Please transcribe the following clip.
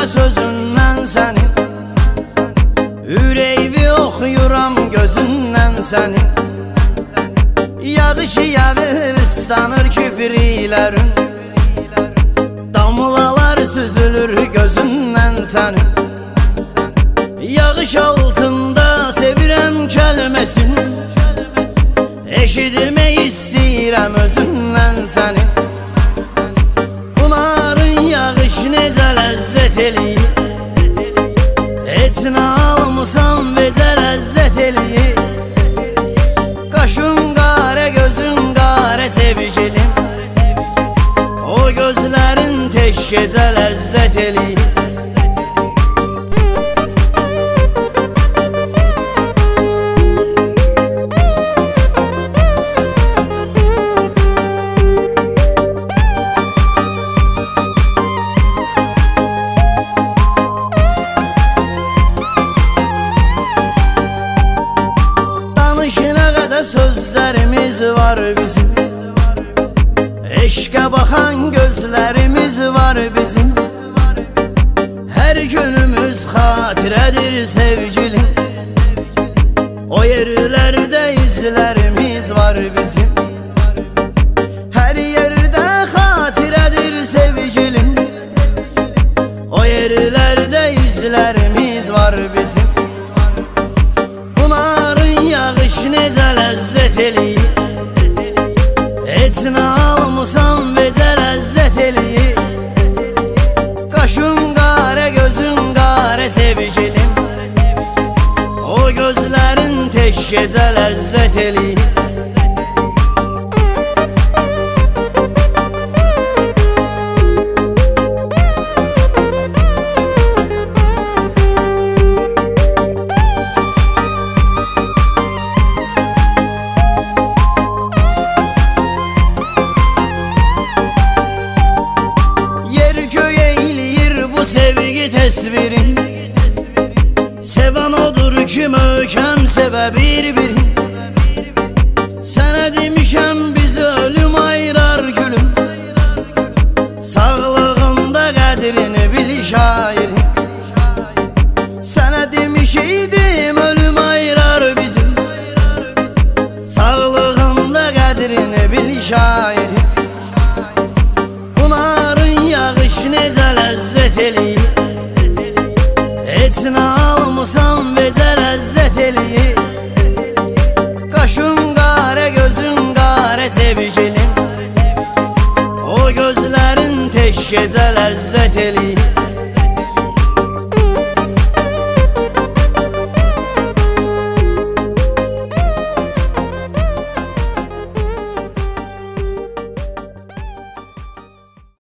sözündən sənin, ürəyimi oxuyuram gözündən sənin. Yağış yağır, ıslanır küfrilərin, damlalar süzülür gözündən sənin. Yağış altında sevirəm kəlməsini, eşitmək istəyirəm özündən sənin. Bunların yağış necə ləzzət eləyir, heç nə almısan vecə ləzzət eləyir. Qaşın qarə, gözün qarə sevgilim, o gözlərin tək gecə ləzzət eləyir. Sözlərimiz var bizim, eşqə baxan gözlərimiz var bizim. Hər günümüz xatirədir sevgilim, o yerlərdə izlərimiz var bizim. Hər yerdə xatirədir sevgilim, o yerlərdə izlərimiz var bizim. Bunların yağış necə ləzzət eləyir, heç nə almısan vecə ləzzət eləyir. Qaşın qarə, gözün qarə sevgilim, o gözlərin tək gecə ləzzət eləyir. Sevgi təsvirin, sevən odur ki möhkəm sevə bir-birin. Sənə demişəm bizi ölüm ayırar gülüm, sağlığında qədrini bil şairin. Sənə demişeydim ölüm ayırar bizim, sağlığında qədrini bil şairin. Bunların yağış necə ləzzət eləyir, heç nə almısan vecə ləzzət eləyir. Qaşın qarə, gözün qarə sevgilim, o gözlərin tək gecə ləzzət eləyir.